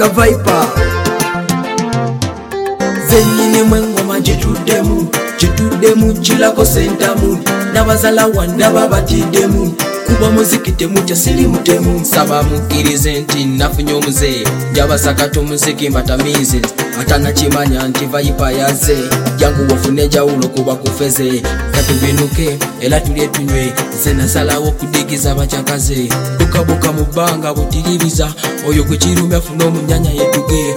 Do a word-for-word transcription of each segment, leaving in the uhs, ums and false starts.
Raga Viper Zenyine mwengoma jituddemu jituddemu chilako sentamu nabazala wanda babatiddemu kuba muziki temutya siri mutemu nsaba mukkirize nti nafunye omuze njabasakata omuziki mbatamize atanakimanya nti Viper yaze jangu wafune enjawulo kuba kufeze katubinuke era tulye tunywe nze nasalawo okudigiza bakyakaze bukabuka mu bbanga butiririza oyo gwe kirumya afune omunyanya yetuge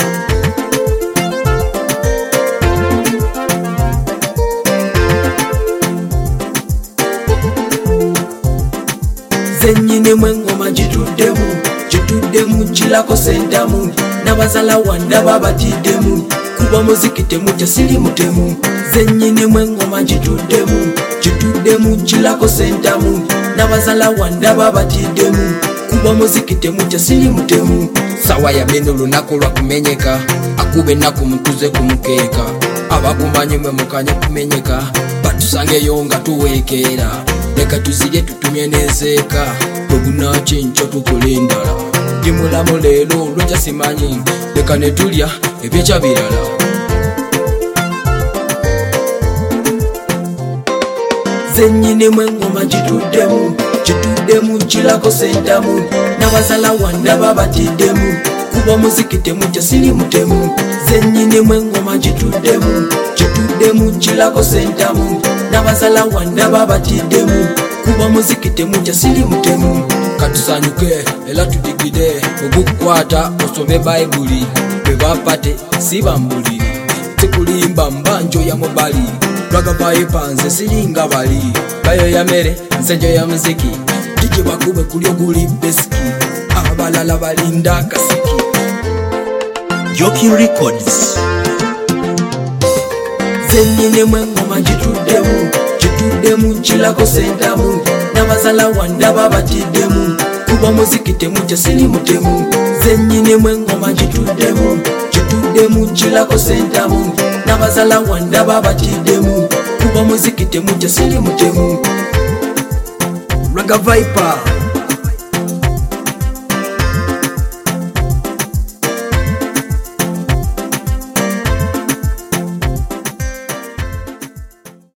Zenyine mwengoma jituddemu jituddemu chilako sentamu nabazala wanda babatiddemu kuba muziki temutya siri mutemu Zenyine mwengoma jituddemu jituddemu chilako sentamu nabazala wanda babatiddemu kuba muziki temutya siri mutemu sawa ya bino lunaku lwa kumenyeka akube ennaku mutuze kumukeeka abakumanyi mwe mukanya kumenyeka batusangeyo nga tuweekera leka tuzirye tutumye nezeeka bwegunaki nkyo tukula endala ndi mulamu leero lwekya simanyi leka ne tulya ebyekya birala Zenyine mwengoma jituddemu jituddemu chilako sentamu nabazala wanda babatiddemu kuba muziki temutya siri mutemu Zenyine mwengoma jituddemu jituddemu chilako sentamu nabazala wanda babatiddemu kuba muziki temutya siri mutemu katusanyuke era tudigide ogukwata osome bayibuli bebapate sibambuli tekulimba mbanjo ya mobali Raga Viper nze siringa bali bayo ya mere nsenjo ya muziki dije bakube kulyo guli beski abalala balinda kasiki Joki Records Zenyine mwengoma jituddemu jituddemu chilako sentamu nabazala wanda babatiddemu kuba muziki temutya siri mutemu Zenyine mwengoma jituddemu jituddemu chilako sentamu nabazala wanda babatiddemu kuba muziki temutya siri mutemu Raga Viper